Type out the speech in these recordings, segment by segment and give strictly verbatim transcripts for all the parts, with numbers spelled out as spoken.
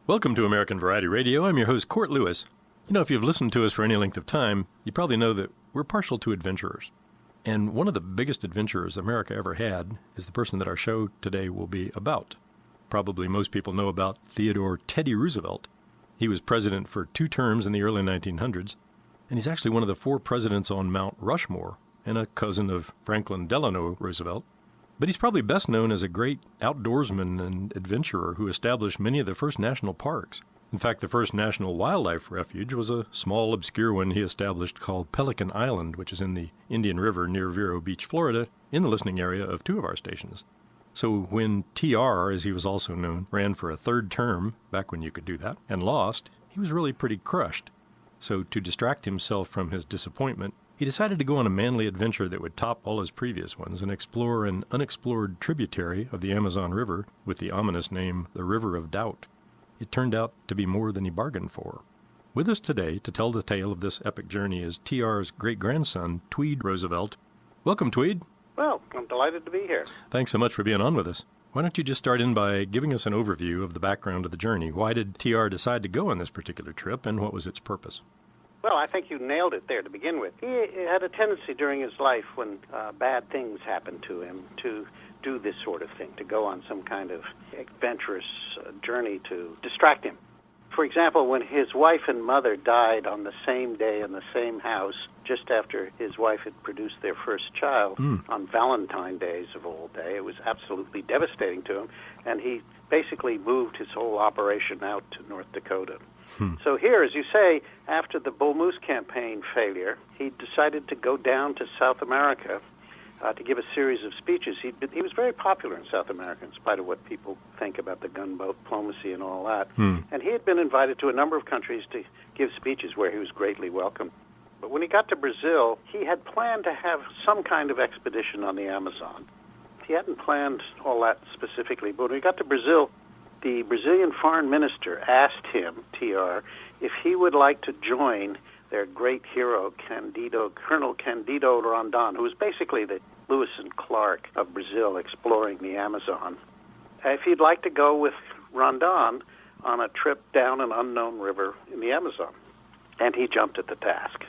Welcome to American Variety Radio. I'm your host, Court Lewis. You know, if you've listened to us for any length of time, you probably know that we're partial to adventurers. And one of the biggest adventurers America ever had is the person that our show today will be about. Probably most people know about Theodore Teddy Roosevelt. He was president for two terms in the early nineteen hundreds, and he's actually one of the four presidents on Mount Rushmore and a cousin of Franklin Delano Roosevelt. But he's probably best known as a great outdoorsman and adventurer who established many of the first national parks. In fact, the first national wildlife refuge was a small, obscure one he established called Pelican Island, which is in the Indian River near Vero Beach, Florida, in the listening area of two of our stations. So when T R, as he was also known, ran for a third term, back when you could do that, and lost, he was really pretty crushed. So to distract himself from his disappointment, he decided to go on a manly adventure that would top all his previous ones and explore an unexplored tributary of the Amazon River with the ominous name, the River of Doubt. It turned out to be more than he bargained for. With us today to tell the tale of this epic journey is T R's great-grandson, Tweed Roosevelt. Welcome, Tweed. Well, I'm delighted to be here. Thanks so much for being on with us. Why don't you just start in by giving us an overview of the background of the journey? Why did T R decide to go on this particular trip, and what was its purpose? Well, I think you nailed it there to begin with. He had a tendency during his life when uh, bad things happened to him to do this sort of thing, to go on some kind of adventurous uh, journey to distract him. For example, when his wife and mother died on the same day in the same house, just after his wife had produced their first child, mm. on Valentine's Days of all day, it was absolutely devastating to him, and he basically moved his whole operation out to North Dakota. Hmm. So here, as you say, after the Bull Moose campaign failure, he decided to go down to South America uh, to give a series of speeches. He'd been, he was very popular in South America, in spite of what people think about the gunboat diplomacy and all that. Hmm. And he had been invited to a number of countries to give speeches where he was greatly welcomed. But when he got to Brazil, he had planned to have some kind of expedition on the Amazon. He hadn't planned all that specifically, but when he got to Brazil, the Brazilian foreign minister asked him, T R, if he would like to join their great hero, Candido, Colonel Candido Rondon, who was basically the Lewis and Clark of Brazil exploring the Amazon. If he'd like to go with Rondon on a trip down an unknown river in the Amazon. And he jumped at the task.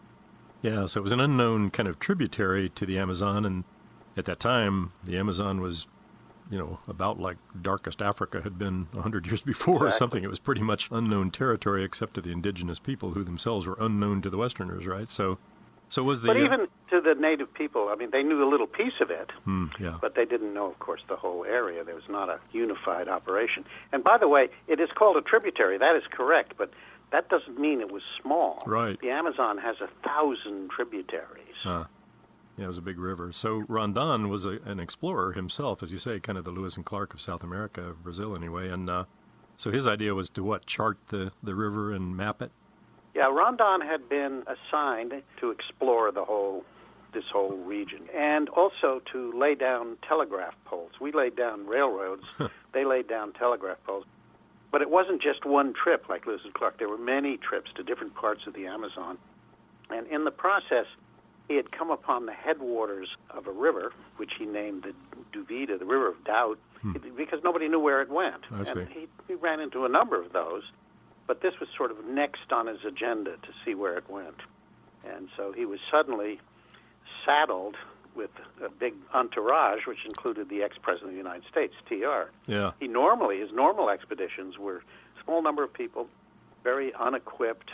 Yeah, so it was an unknown kind of tributary to the Amazon, and at that time, the Amazon was, you know, about like darkest Africa had been a hundred years before exactly. or something. It was pretty much unknown territory except to the indigenous people who themselves were unknown to the Westerners, right? So so was the... But even uh, to the native people, I mean, they knew a little piece of it, mm, yeah. but they didn't know, of course, the whole area. There was not a unified operation. And by the way, it is called a tributary. That is correct, but that doesn't mean it was small. Right. The Amazon has a thousand tributaries. Huh. Yeah, it was a big river. So Rondon was a, an explorer himself, as you say, kind of the Lewis and Clark of South America, of Brazil anyway. And uh, so his idea was to, what, chart the, the river and map it? Yeah, Rondon had been assigned to explore the whole, this whole region, and also to lay down telegraph poles. We laid down railroads. They laid down telegraph poles. But it wasn't just one trip like Lewis and Clark. There were many trips to different parts of the Amazon. And in the process, he had come upon the headwaters of a river, which he named the Duvida, the River of Doubt, hmm. because nobody knew where it went. I see. And he, he ran into a number of those, but this was sort of next on his agenda to see where it went. And so he was suddenly saddled with a big entourage, which included the ex-president of the United States, T R. Yeah. He normally, his normal expeditions were a small number of people, very unequipped,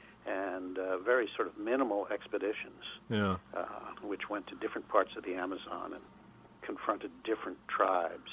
and uh, very sort of minimal expeditions, yeah. uh, which went to different parts of the Amazon and confronted different tribes.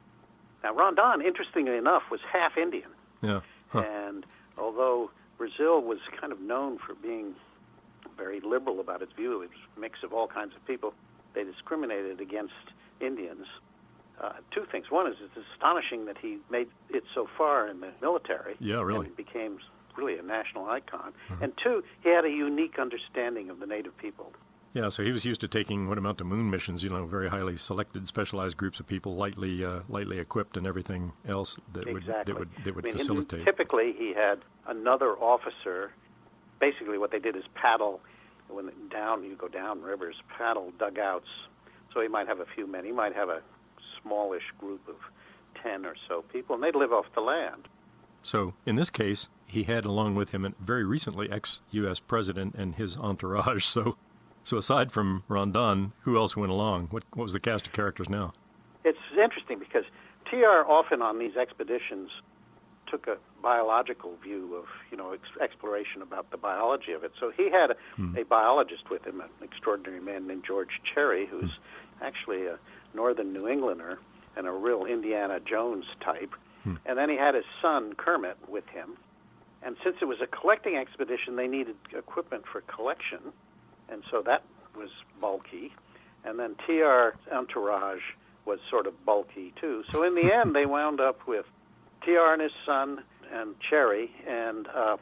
Now, Rondon, interestingly enough, was half Indian. Yeah. Huh. And although Brazil was kind of known for being very liberal about its view, it was a mix of all kinds of people, they discriminated against Indians. Uh, two things. One is it's astonishing that he made it so far in the military. Yeah, really. And became really a national icon. Mm-hmm. And two, he had a unique understanding of the native people. Yeah, so he was used to taking what amount to moon missions, you know, very highly selected, specialized groups of people, lightly uh, lightly equipped and everything else that exactly. would that would, that would I mean, facilitate. Typically, he had another officer. Basically, what they did is paddle, when down, you go down rivers, paddle dugouts. So he might have a few men. He might have a smallish group of ten or so people, and they'd live off the land. So in this case, he had along with him a very recently ex-U S president and his entourage. So so aside from Rondon, who else went along? What, what was the cast of characters now? It's interesting because T R often on these expeditions took a biological view of, you know, ex- exploration about the biology of it. So he had a, hmm. a biologist with him, an extraordinary man named George Cherry, who's hmm. actually a northern New Englander and a real Indiana Jones type. Hmm. And then he had his son, Kermit, with him. And since it was a collecting expedition, they needed equipment for collection. And so that was bulky. And then T R's entourage was sort of bulky, too. So in the end, they wound up with T R and his son and Cherry and uh,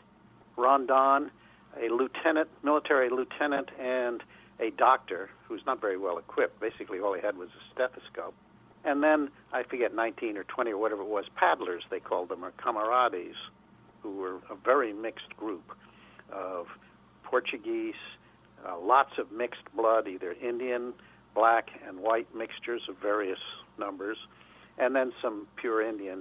Rondon, a lieutenant, military lieutenant, and a doctor who's not very well equipped. Basically, all he had was a stethoscope. And then, I forget, nineteen or twenty or whatever it was, paddlers, they called them, or camarades, who were a very mixed group of Portuguese, uh, lots of mixed blood, either Indian, black, and white mixtures of various numbers, and then some pure Indians.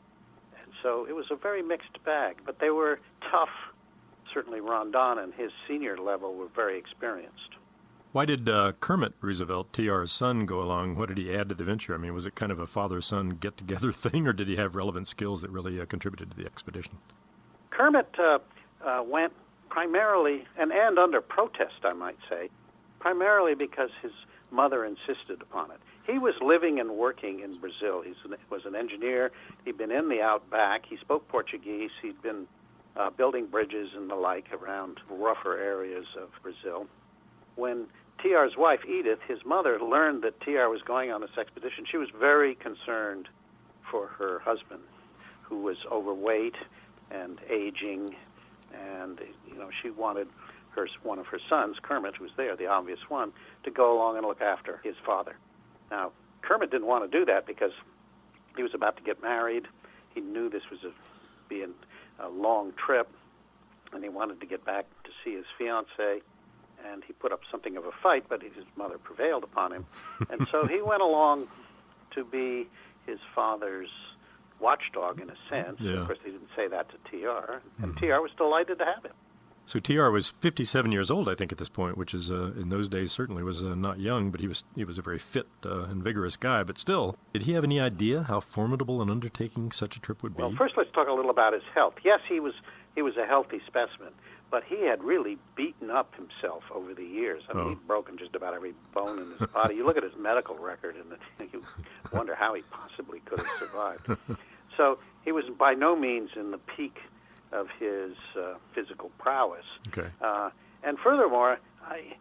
And so it was a very mixed bag, but they were tough. Certainly Rondon and his senior level were very experienced. Why did uh, Kermit Roosevelt, T R's son, go along? What did he add to the venture? I mean, was it kind of a father-son get-together thing, or did he have relevant skills that really uh, contributed to the expedition? Kermit uh, uh, went primarily, and, and under protest, I might say, primarily because his mother insisted upon it. He was living and working in Brazil. He was an engineer. He'd been in the outback. He spoke Portuguese. He'd been uh, building bridges and the like around rougher areas of Brazil. When T R's wife, Edith, his mother, learned that T R was going on this expedition, she was very concerned for her husband, who was overweight and aging, and, you know, she wanted her one of her sons, Kermit, who was there, the obvious one, to go along and look after his father. Now, Kermit didn't want to do that because he was about to get married. He knew this was a, be a, a long trip, and he wanted to get back to see his fiancée. And he put up something of a fight, but his mother prevailed upon him. And so he went along to be his father's watchdog, in a sense. Yeah. Of course, he didn't say that to T R, and mm-hmm. T R was delighted to have him. So T R was fifty-seven years old, I think, at this point, which is, uh, in those days, certainly was uh, not young, but he was he was a very fit uh, and vigorous guy. But still, did he have any idea how formidable an undertaking such a trip would be? Well, first let's talk a little about his health. Yes, he was he was a healthy specimen, but he had really beaten up himself over the years. I mean, oh. he'd broken just about every bone in his body. You look at his medical record, and you wonder how he possibly could have survived. So he was by no means in the peak of his uh, physical prowess. Okay. Uh, and furthermore, I,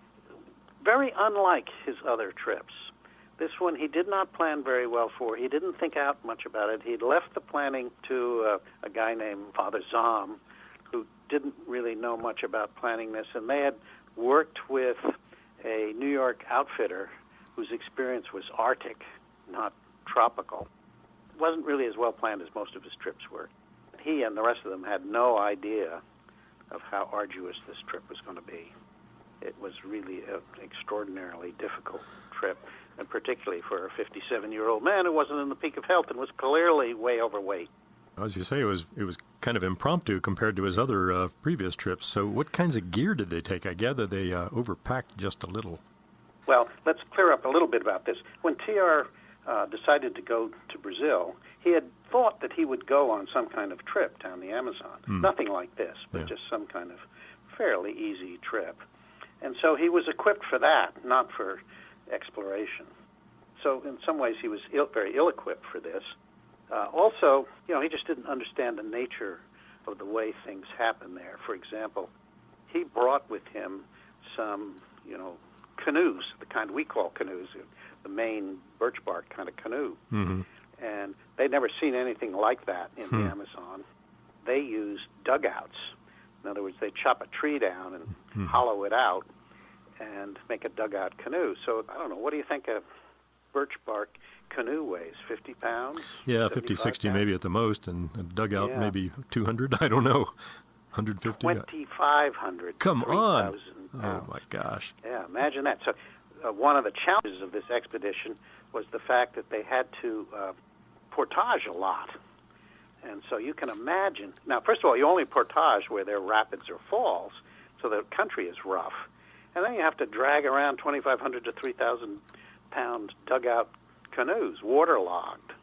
very unlike his other trips. This one he did not plan very well for. He didn't think out much about it. He'd left the planning to uh, a guy named Father Zahm, who didn't really know much about planning this, and they had worked with a New York outfitter whose experience was Arctic, not tropical. It wasn't really as well planned as most of his trips were. He and the rest of them had no idea of how arduous this trip was going to be. It was really an extraordinarily difficult trip, and particularly for a fifty-seven-year-old man who wasn't in the peak of health and was clearly way overweight. As you say, it was it was kind of impromptu compared to his other uh, previous trips. So what kinds of gear did they take? I gather they uh, overpacked just a little. Well, let's clear up a little bit about this. When T R uh, decided to go to Brazil, he had thought that he would go on some kind of trip down the Amazon. Mm. Nothing like this, but yeah. just some kind of fairly easy trip. And so he was equipped for that, not for exploration. So in some ways he was ill, very ill-equipped for this. Uh, also, you know, he just didn't understand the nature of the way things happen there. For example, he brought with him some, you know, canoes, the kind we call canoes, the main birch bark kind of canoe. Mm-hmm. And they'd never seen anything like that in hmm. the Amazon. They used dugouts. In other words, they chop a tree down and hmm. hollow it out and make a dugout canoe. So, I don't know, what do you think a birch bark canoe weighs? fifty pounds? Yeah, fifty, sixty pounds? Maybe at the most, and a dugout yeah. maybe two hundred, I don't know, one hundred fifty? twenty-five hundred. Come on. Pounds. Oh, my gosh. Yeah, imagine that. So uh, one of the challenges of this expedition was the fact that they had to uh, portage a lot. And so you can imagine. Now, first of all, you only portage where there are rapids or falls, so the country is rough. And then you have to drag around twenty-five hundred to three thousand pound dugout canoes, waterlogged.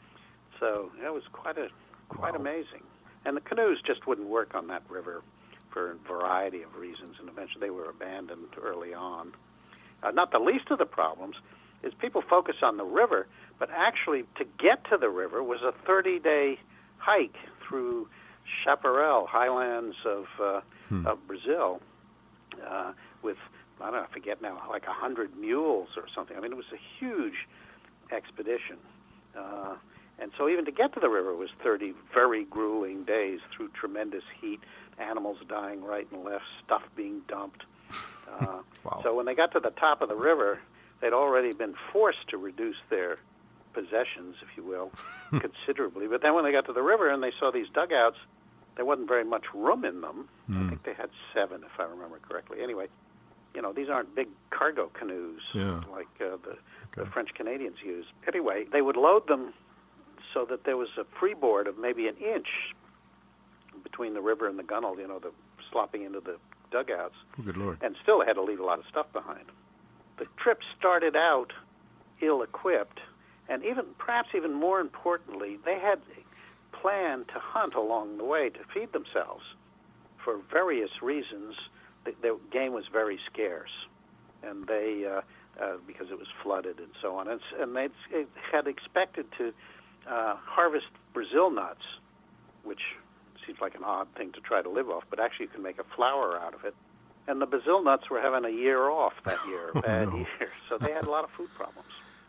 So it was quite a quite wow. amazing. And the canoes just wouldn't work on that river for a variety of reasons, and eventually they were abandoned early on. Uh, not the least of the problems is people focus on the river, but actually to get to the river was a thirty-day hike through Chaparral, highlands of, uh, hmm. of Brazil, uh, with, I don't know, I forget now, like one hundred mules or something. I mean, it was a huge expedition. Uh, and so even to get to the river was thirty very grueling days through tremendous heat, animals dying right and left, stuff being dumped. Uh, wow. So when they got to the top of the river, they'd already been forced to reduce their possessions, if you will, considerably. But then when they got to the river and they saw these dugouts, there wasn't very much room in them. Mm. I think they had seven, if I remember correctly. Anyway, you know, these aren't big cargo canoes yeah. like uh, the, okay. the French Canadians use. Anyway, they would load them so that there was a freeboard of maybe an inch between the river and the gunwale, you know, the slopping into the dugouts. Oh, good Lord. And still they had to leave a lot of stuff behind. The trip started out ill-equipped, and even perhaps even more importantly, they had planned to hunt along the way to feed themselves. For various reasons, the, the game was very scarce, and they uh, uh, because it was flooded and so on. And, and they had expected to uh, harvest Brazil nuts, which seems like an odd thing to try to live off, but actually you can make a flour out of it. And the Brazil nuts were having a year off that year, a bad oh, no. year, so they had a lot of food problems.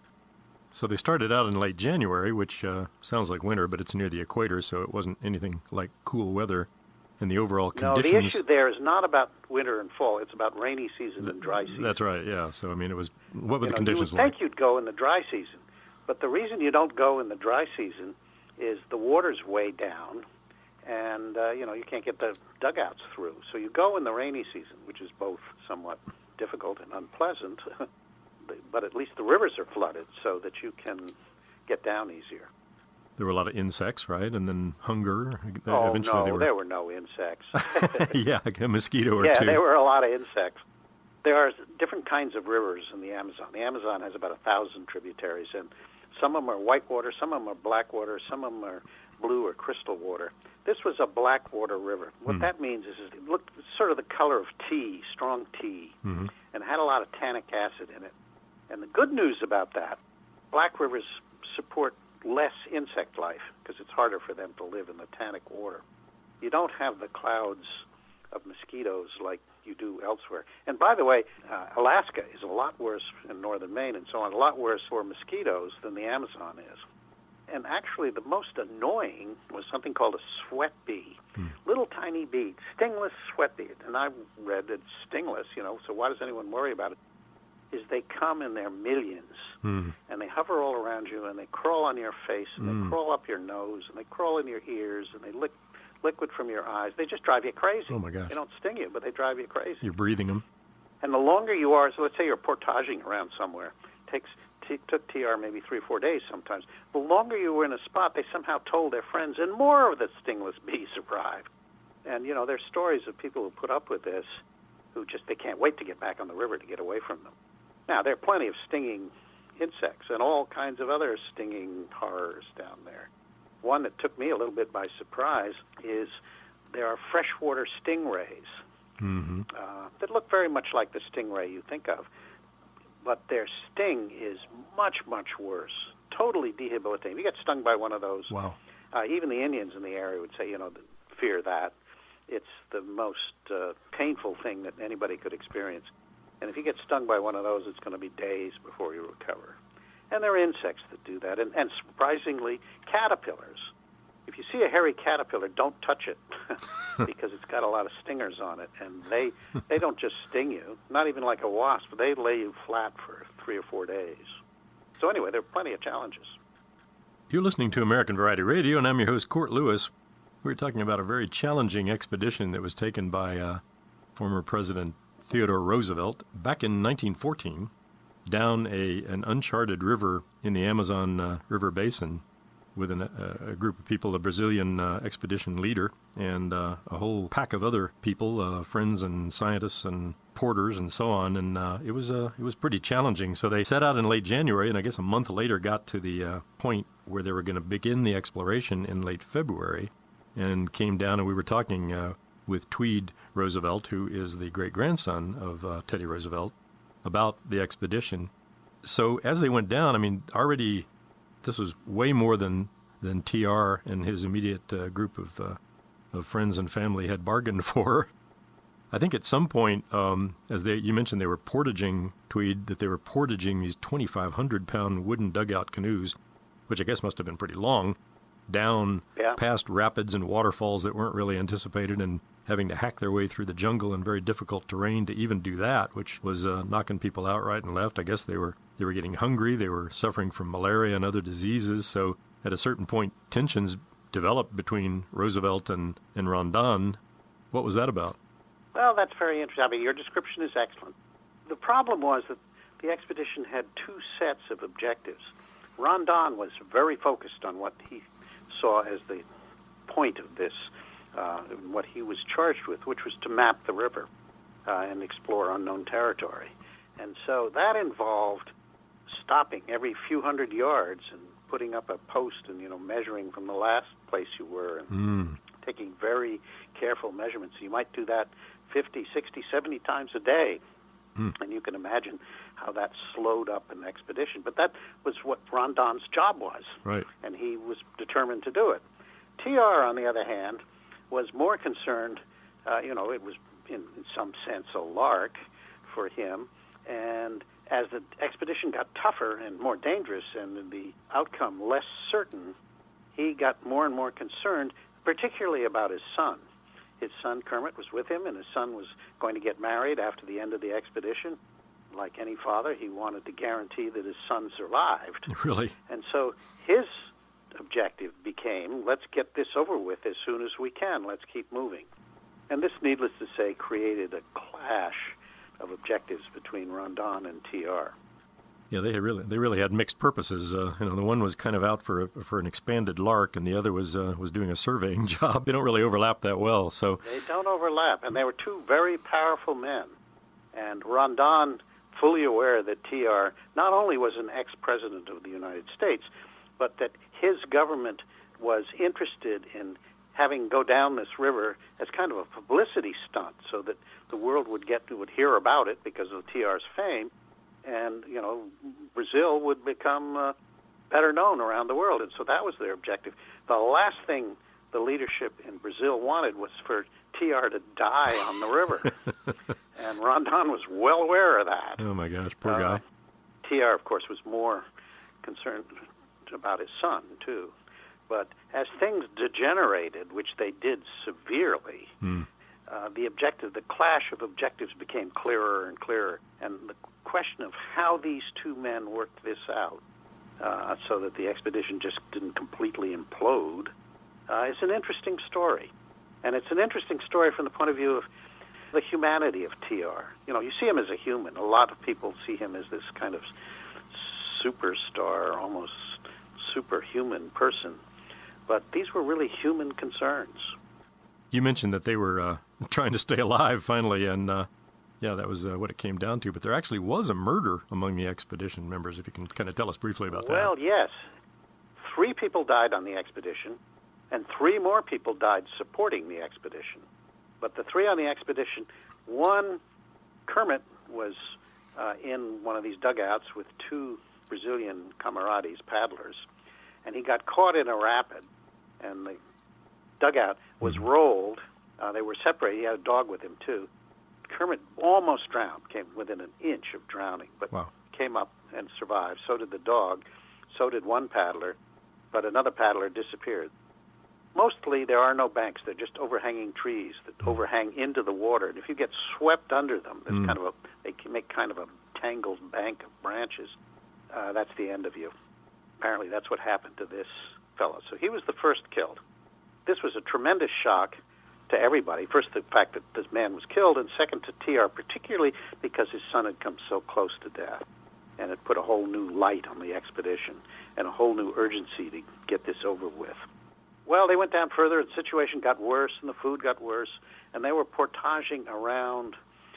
So they started out in late January, which uh, sounds like winter, but it's near the equator, so it wasn't anything like cool weather. And the overall conditions... No, the issue there is not about winter and fall. It's about rainy season and dry season. That's right, yeah. So, I mean, it was... What were you the know, conditions you would like? think you'd go in the dry season, but the reason you don't go in the dry season is the water's way down, and, uh, you know, you can't get the dugouts through. So you go in the rainy season, which is both somewhat difficult and unpleasant, but at least the rivers are flooded so that you can get down easier. There were a lot of insects, right? And then hunger. Oh, Eventually no, they were... there were no insects. yeah, a mosquito or yeah, two. Yeah, there were a lot of insects. There are different kinds of rivers in the Amazon. The Amazon has about a thousand tributaries, and some of them are white water, some of them are black water, some of them are blue or crystal water. This was a black water river. What mm. that means is, is it looked sort of the color of tea, strong tea, mm-hmm. and had a lot of tannic acid in it. And the good news about that, black rivers support less insect life because it's harder for them to live in the tannic water. You don't have the clouds of mosquitoes like you do elsewhere. And by the way, uh, Alaska is a lot worse, in northern Maine and so on, a lot worse for mosquitoes than the Amazon is. And actually the most annoying was something called a sweat bee. Hmm. Little tiny bee, stingless sweat bee. And I read that it's stingless, you know, so why does anyone worry about it? Is they come in their millions, mm. and they hover all around you, and they crawl on your face, and mm. they crawl up your nose, and they crawl in your ears, and they lick liquid from your eyes. They just drive you crazy. Oh, my gosh. They don't sting you, but they drive you crazy. You're breathing them. And the longer you are, so let's say you're portaging around somewhere, takes t- took T R maybe three or four days sometimes. The longer you were in a spot, they somehow told their friends, and more of the stingless bees arrived. And, you know, there's stories of people who put up with this who just, they can't wait to get back on the river to get away from them. Now, there are plenty of stinging insects and all kinds of other stinging horrors down there. One that took me a little bit by surprise is there are freshwater stingrays mm-hmm. uh, that look very much like the stingray you think of, but their sting is much, much worse, totally debilitating. If you get stung by one of those, wow. uh, even the Indians in the area would say, you know, fear that. It's the most uh, painful thing that anybody could experience. And if you get stung by one of those, it's going to be days before you recover. And there are insects that do that, and, and surprisingly, caterpillars. If you see a hairy caterpillar, don't touch it because it's got a lot of stingers on it, and they they don't just sting you, not even like a wasp. They lay you flat for three or four days. So anyway, there are plenty of challenges. You're listening to American Variety Radio, and I'm your host, Court Lewis. We're talking about a very challenging expedition that was taken by uh, former President Theodore Roosevelt back in nineteen fourteen down a an uncharted river in the Amazon uh, River Basin with an, uh, a group of people, a Brazilian uh, expedition leader, and uh, a whole pack of other people, uh, friends and scientists and porters and so on. And uh, it was uh, it was pretty challenging. So they set out in late January, and I guess a month later got to the uh, point where they were going to begin the exploration in late February, and came down. And we were talking uh, with Tweed Roosevelt, who is the great-grandson of uh, Teddy Roosevelt, about the expedition. So as they went down, I mean, already this was way more than, than T R and his immediate uh, group of uh, of friends and family had bargained for. I think at some point, um, as they you mentioned, they were portaging, Tweed, that they were portaging these twenty-five hundred pound wooden dugout canoes, which I guess must have been pretty long, down yeah. past rapids and waterfalls that weren't really anticipated, and having to hack their way through the jungle in very difficult terrain to even do that, which was uh, knocking people out right and left. I guess they were they were getting hungry. They were suffering from malaria and other diseases. So at a certain point, tensions developed between Roosevelt and, and Rondon. What was that about? Well, that's very interesting. I mean, your description is excellent. The problem was that the expedition had two sets of objectives. Rondon was very focused on what he saw as the point of this, uh, what he was charged with, which was to map the river uh, and explore unknown territory. And so that involved stopping every few hundred yards and putting up a post and, you know, measuring from the last place you were and Mm. taking very careful measurements. You might do that fifty, sixty, seventy times a day. Mm. And you can imagine how that slowed up an expedition. But that was what Rondon's job was. Right. And he was determined to do it. T R, on the other hand, was more concerned, uh, you know, it was in, in some sense a lark for him. And as the expedition got tougher and more dangerous and the outcome less certain, he got more and more concerned, particularly about his son. His son Kermit was with him, and his son was going to get married after the end of the expedition. Like any father, he wanted to guarantee that his son survived. Really? And so his objective became, let's get this over with as soon as we can. Let's keep moving. And this, needless to say, created a clash of objectives between Rondon and T R. Yeah, they had really they really had mixed purposes. Uh, you know, the one was kind of out for a, for an expanded lark, and the other was uh, was doing a surveying job. They don't really overlap that well. So they don't overlap, and they were two very powerful men. And Rondon, fully aware that T R not only was an ex-president of the United States, but that his government was interested in having go down this river as kind of a publicity stunt, so that the world would get would hear about it because of T R's fame. And, you know, Brazil would become uh, better known around the world. And so that was their objective. The last thing the leadership in Brazil wanted was for T R to die on the river. And Rondon was well aware of that. Oh, my gosh, poor uh, guy. T R, of course, was more concerned about his son, too. But as things degenerated, which they did severely, Hmm. uh, the objective, the clash of objectives became clearer and clearer. And the question of how these two men worked this out uh, so that the expedition just didn't completely implode uh, is an interesting story. And it's an interesting story from the point of view of the humanity of T R. You know, you see him as a human. A lot of people see him as this kind of superstar, almost superhuman person. But these were really human concerns. You mentioned that they were uh, trying to stay alive finally, and uh, yeah, that was uh, what it came down to. But there actually was a murder among the expedition members, if you can kind of tell us briefly about that. Well, yes. Three people died on the expedition, and three more people died supporting the expedition. But the three on the expedition, one, Kermit, was uh, in one of these dugouts with two Brazilian camaradas, paddlers, and he got caught in a rapid, and the dugout was mm-hmm. rolled. Uh, they were separated. He had a dog with him, too. Kermit almost drowned, came within an inch of drowning, but wow. came up and survived. So did the dog. So did one paddler, but another paddler disappeared. Mostly there are no banks. They're just overhanging trees that mm. overhang into the water. And if you get swept under them, there's mm. kind of a, they can make kind of a tangled bank of branches. Uh, that's the end of you. Apparently that's what happened to this fellow. So he was the first killed. This was a tremendous shock to everybody. First, the fact that this man was killed, and second, to T R, particularly because his son had come so close to death. and it put a whole new light on the expedition and a whole new urgency to get this over with. Well, they went down further, and the situation got worse, and the food got worse, and they were portaging around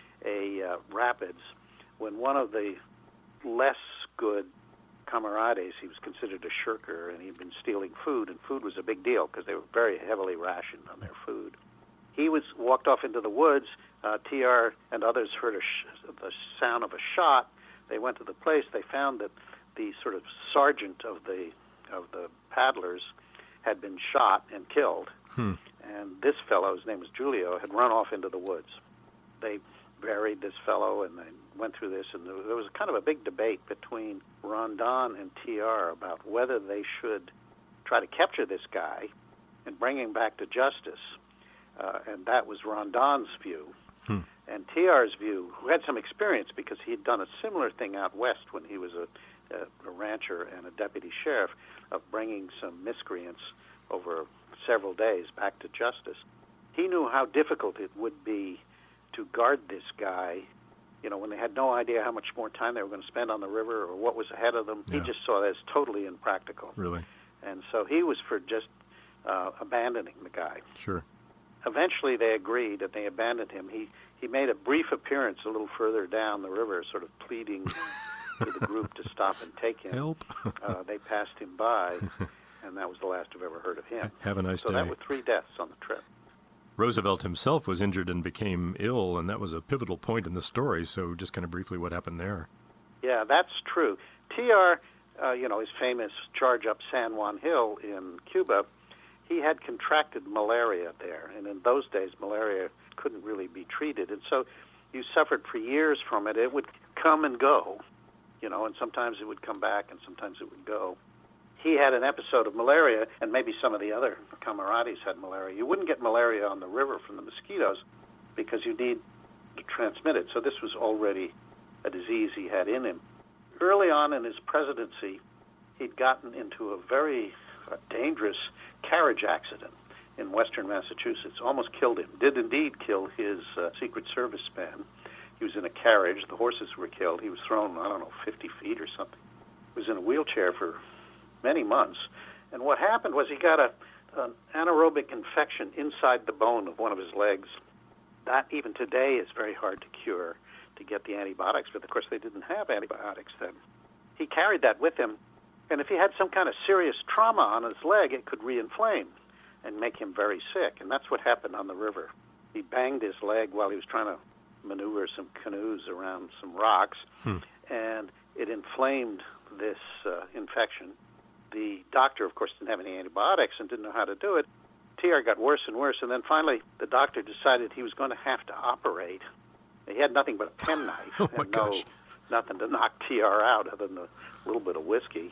a uh, rapids when one of the less good camaradas, he was considered a shirker, and he'd been stealing food, and food was a big deal because they were very heavily rationed on their food. He was walked off into the woods. Uh, T R and others heard a sh- the sound of a shot. They went to the place. They found that the sort of sergeant of the of the paddlers had been shot and killed. Hmm. And this fellow, his name was Julio, had run off into the woods. They buried this fellow, and they went through this, and there was kind of a big debate between Rondon and T R about whether they should try to capture this guy and bring him back to justice. Uh, and that was Rondon's view. Hmm. And T R's view, who had some experience because he had done a similar thing out west when he was a, a, a rancher and a deputy sheriff, of bringing some miscreants over several days back to justice. He knew how difficult it would be to guard this guy, you know, when they had no idea how much more time they were going to spend on the river or what was ahead of them. Yeah. He just saw that as totally impractical. Really? And so he was for just uh, abandoning the guy. Sure. Eventually they agreed, and they abandoned him. He he made a brief appearance a little further down the river, sort of pleading to the group to stop and take him. Help. uh, they passed him by, and that was the last I've ever heard of him. Have a nice so day. So that were three deaths on the trip. Roosevelt himself was injured and became ill, and that was a pivotal point in the story. So just kind of briefly what happened there. Yeah, that's true. T R, uh, you know, his famous charge up San Juan Hill in Cuba, he had contracted malaria there, and in those days malaria couldn't really be treated, and so you suffered for years from it. It would come and go, you know, and sometimes it would come back and sometimes it would go. He had an episode of malaria, and maybe some of the other camaradas had malaria. You wouldn't get malaria on the river from the mosquitoes because you need to transmit it, so this was already a disease he had in him. Early on in his presidency, he'd gotten into a very uh, dangerous carriage accident in western Massachusetts. Almost killed him. Did indeed kill his uh, Secret Service man. He was in a carriage. The horses were killed. He was thrown, I don't know, fifty feet or something. He was in a wheelchair for many months. And what happened was he got a, an anaerobic infection inside the bone of one of his legs. That, even today, is very hard to cure, to get the antibiotics, but of course they didn't have antibiotics then. He carried that with him, and if he had some kind of serious trauma on his leg, it could reinflame and make him very sick, and that's what happened on the river. He banged his leg while he was trying to maneuver some canoes around some rocks, hmm. and it inflamed this uh, infection. The doctor, of course, didn't have any antibiotics and didn't know how to do it. T R got worse and worse, and then finally the doctor decided he was going to have to operate. He had nothing but a penknife oh my and no gosh. nothing to knock T R out other than a little bit of whiskey.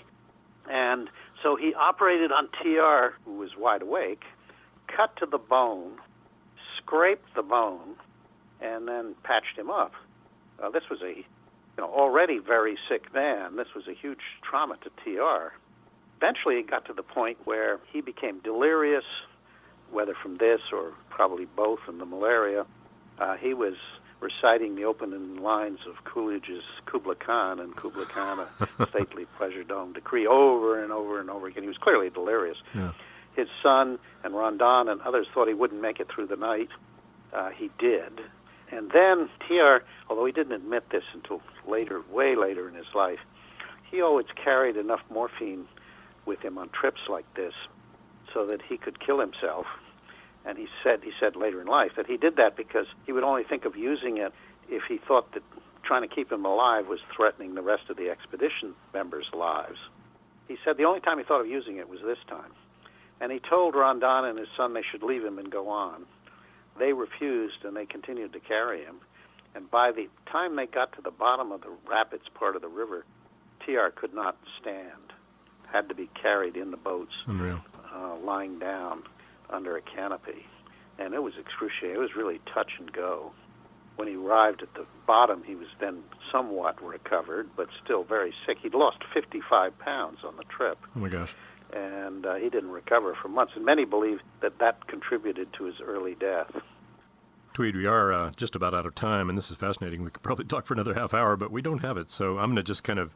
And so he operated on T R, who was wide awake, cut to the bone, scraped the bone, and then patched him up. Uh, this was a, you know, already very sick man. This was a huge trauma to T R. Eventually it got to the point where he became delirious, whether from this or probably both and the malaria. Uh, he was reciting the opening lines of Coolidge's Kubla Khan and Kubla Khan, a stately pleasure-dome decree, over and over and over again. He was clearly delirious. Yeah. His son and Rondon and others thought he wouldn't make it through the night. Uh, he did. And then T R, although he didn't admit this until later, way later in his life, he always carried enough morphine with him on trips like this so that he could kill himself. And he said he said later in life that he did that because he would only think of using it if he thought that trying to keep him alive was threatening the rest of the expedition members' lives. He said the only time he thought of using it was this time. And he told Rondon and his son they should leave him and go on. They refused, and they continued to carry him. And by the time they got to the bottom of the rapids part of the river, T R could not stand, had to be carried in the boats, Unreal. Uh, lying down under a canopy, and it was excruciating. It was really touch and go. When he arrived at the bottom, he was then somewhat recovered, but still very sick. He'd lost fifty-five pounds on the trip. Oh, my gosh. And uh, he didn't recover for months, and many believe that that contributed to his early death. Tweed, we are uh, just about out of time, and this is fascinating. We could probably talk for another half hour, but we don't have it, so I'm going to just kind of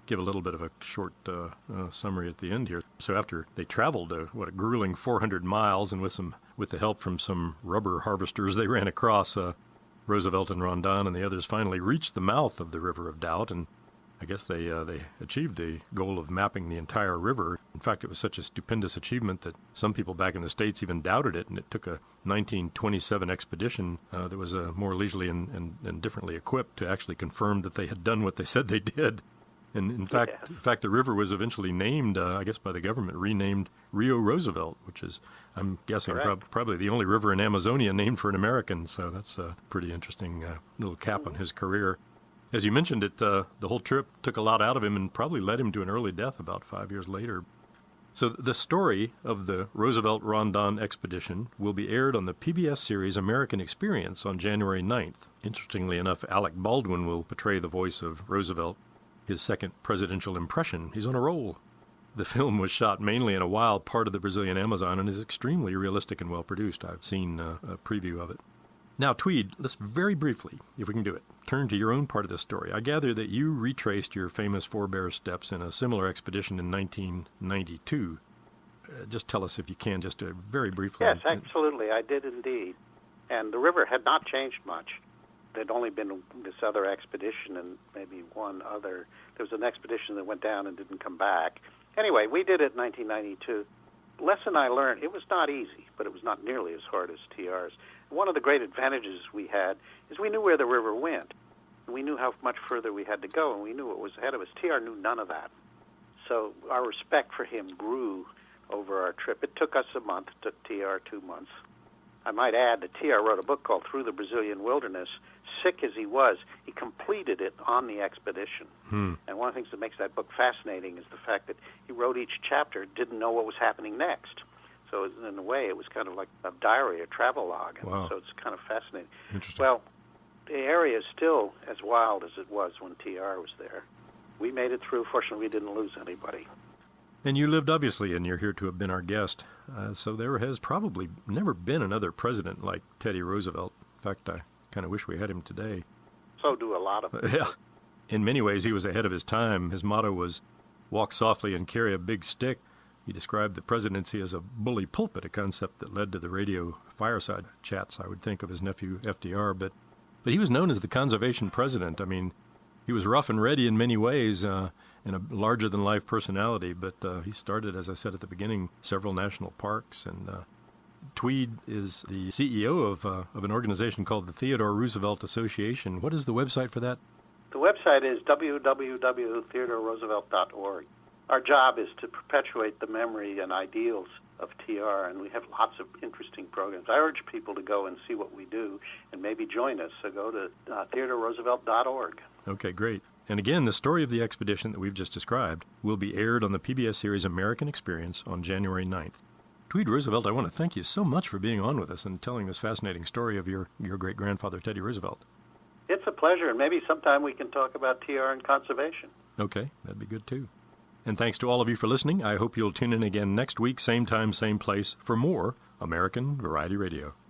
give a little bit of a short uh, uh, summary at the end here. So after they traveled, uh, what, a grueling four hundred miles, and with some with the help from some rubber harvesters they ran across, uh, Roosevelt and Rondon and the others finally reached the mouth of the River of Doubt, and I guess they uh, they achieved the goal of mapping the entire river. In fact, it was such a stupendous achievement that some people back in the States even doubted it, and it took a nineteen twenty-seven expedition uh, that was uh, more leisurely and, and, and differently equipped to actually confirm that they had done what they said they did. And in fact, yeah. in fact, the river was eventually named, uh, I guess by the government, renamed Rio Roosevelt, which is, I'm guessing, prob- probably the only river in Amazonia named for an American. So that's a pretty interesting uh, little cap on his career. As you mentioned it, uh, the whole trip took a lot out of him and probably led him to an early death about five years later. So the story of the Roosevelt-Rondon expedition will be aired on the P B S series American Experience on January ninth. Interestingly enough, Alec Baldwin will portray the voice of Roosevelt, his second presidential impression. He's on a roll. The film was shot mainly in a wild part of the Brazilian Amazon and is extremely realistic and well-produced. I've seen uh, a preview of it. Now, Tweed, let's very briefly, if we can do it, turn to your own part of the story. I gather that you retraced your famous forebear steps in a similar expedition in nineteen ninety-two. Uh, just tell us, if you can, just uh, very briefly. Yes, absolutely. I did indeed. And the river had not changed much. There'd only been this other expedition and maybe one other. There was an expedition that went down and didn't come back. Anyway, we did it in nineteen ninety-two. Lesson I learned, it was not easy, but it was not nearly as hard as T R's. One of the great advantages we had is we knew where the river went. We knew how much further we had to go, and we knew what was ahead of us. T R knew none of that. So our respect for him grew over our trip. It took us a month. It took T R two months. I might add that T R wrote a book called Through the Brazilian Wilderness. Sick as he was, he completed it on the expedition. Hmm. And one of the things that makes that book fascinating is the fact that he wrote each chapter, didn't know what was happening next. So in a way, it was kind of like a diary, a travel log. And wow. So it's kind of fascinating. Interesting. Well, the area is still as wild as it was when T R was there. We made it through. Fortunately, we didn't lose anybody. And you lived, obviously, and you're here to have been our guest. Uh, so there has probably never been another president like Teddy Roosevelt. In fact, I kind of wish we had him today. So do a lot of them. Yeah. In many ways, he was ahead of his time. His motto was, walk softly and carry a big stick. He described the presidency as a bully pulpit, a concept that led to the radio fireside chats, I would think, of his nephew F D R. But, but he was known as the conservation president. I mean, he was rough and ready in many ways, uh, and a larger-than-life personality. But uh, he started, as I said at the beginning, several national parks. And uh, Tweed is the C E O of, uh, of an organization called the Theodore Roosevelt Association. What is the website for that? The website is w w w dot theodore roosevelt dot org. Our job is to perpetuate the memory and ideals of T R, and we have lots of interesting programs. I urge people to go and see what we do and maybe join us. So go to uh, theodore roosevelt dot org. Okay, great. And again, the story of the expedition that we've just described will be aired on the P B S series American Experience on January ninth. Tweed Roosevelt, I want to thank you so much for being on with us and telling this fascinating story of your, your great-grandfather, Teddy Roosevelt. It's a pleasure, and maybe sometime we can talk about T R and conservation. Okay, that'd be good, too. And thanks to all of you for listening. I hope you'll tune in again next week, same time, same place, for more American Variety Radio.